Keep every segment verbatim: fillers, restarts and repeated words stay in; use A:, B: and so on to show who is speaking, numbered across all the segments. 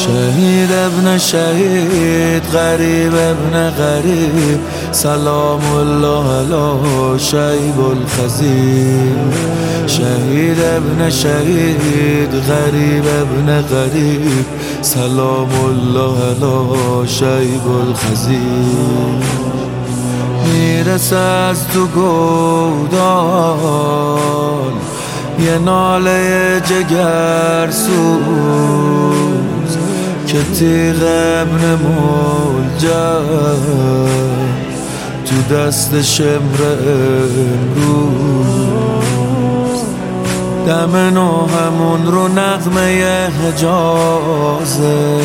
A: شهید ابن شهید غریب ابن غریب سلام الله علی شیب الخزیب. شهید ابن شهید غریب ابن غریب سلام الله علی شیب الخزیب. میرسه از تو گودال یه ناله جگر سوز که تیغ ابن ملجم تو دست شمر امروز. دم نو همون رو نغمه حجازه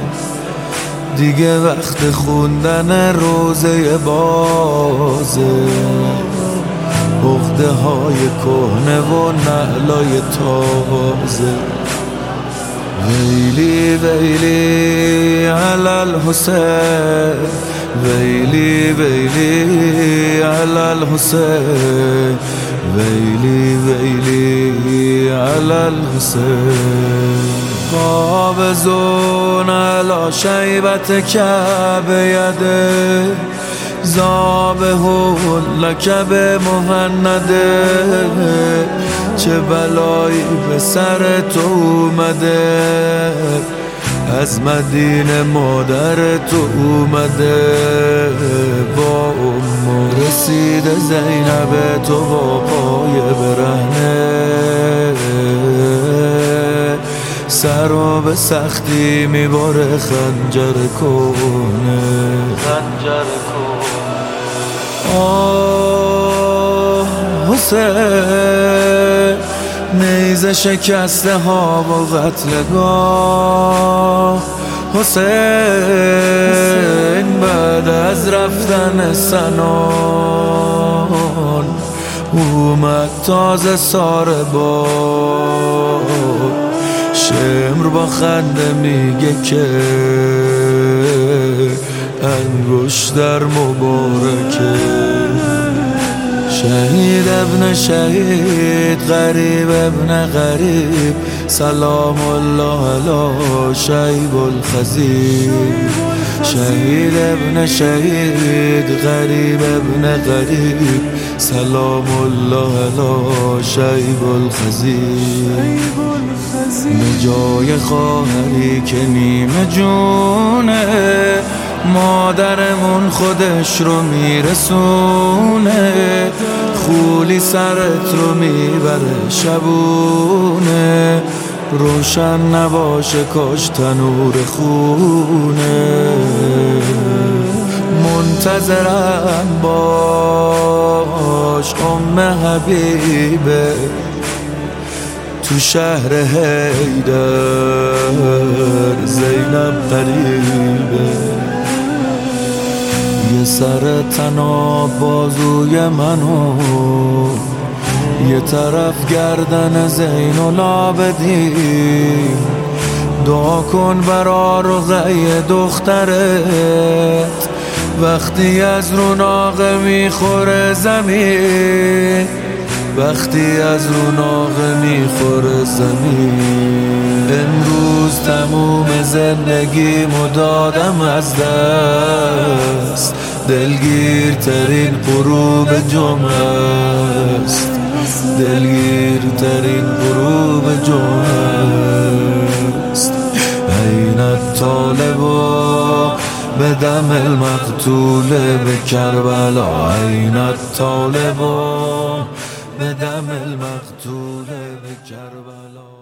A: دیگه وقت خوندن روزه بازه. عقده های کهنه و نعلای تازه. ویلی ویلی علی الحسین ویلی ویلی علی الحسین ویلی ویلی علی الحسین. قابضون علی شیبت کعبه یده ذابحون لک بمهنده. چه بلایی به سر تو اومده از مدینه مادر تو اومده. با ام رسیده زینب تو با پای برهنه سر رو به سختی میباره خنجر کنه خنجر کنه. آه حسین نیزه شکسته ها و قتلگاه. حسین بعد از رفتن سنان اومد تازه ساره باد. شمر با خنده میگه که انگشتر مبارکه. شهید ابن شهید غریب ابن غریب سلام الله علی شیب الخزیب. شهید ابن شهید غریب ابن غریب سلام الله علی شیب الخزیب. جای خواهری که نیمه جونه مادرمون خودش رو میرسونه. خولی سرت رو میبره شبونه روشن نباشه کاش تنور خونه. منتظرم باش ام حبیبه تو شهر حیدر زینب قریبه. یه سر تناب بازوی منو یه طرف گردن زین العابدین. دعا کن برا رقیه دخترت وقتی از رو ناقه میخوره زمین. وقتی از رو ناقه میخوره زمین. امروز تموم زندگیمو دادم از دست. دلگیرترین غروب جمعه است. دلگیرترین غروب جمعه است. این الطالب به دم المقتول به کربلا. این الطالب به دم المقتول به کربلا.